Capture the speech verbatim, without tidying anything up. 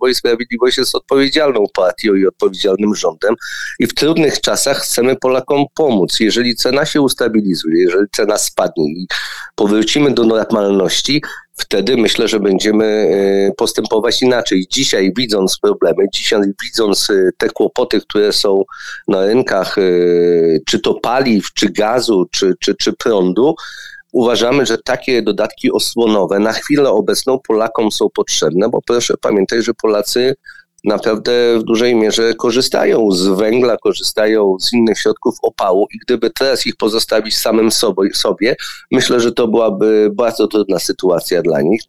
Prawo i Sprawiedliwość jest odpowiedzialną partią i odpowiedzialnym rządem i w trudnych czasach chcemy Polakom pomóc. Jeżeli cena się ustabilizuje, jeżeli cena spadnie i powrócimy do normalności, wtedy myślę, że będziemy postępować inaczej. Dzisiaj widząc problemy, dzisiaj widząc te kłopoty, które są na rynkach, czy to paliw, czy gazu, czy, czy, czy prądu, uważamy, że takie dodatki osłonowe na chwilę obecną Polakom są potrzebne, bo proszę pamiętać, że Polacy naprawdę w dużej mierze korzystają z węgla, korzystają z innych środków opału i gdyby teraz ich pozostawić samym sobie, sobie, myślę, że to byłaby bardzo trudna sytuacja dla nich.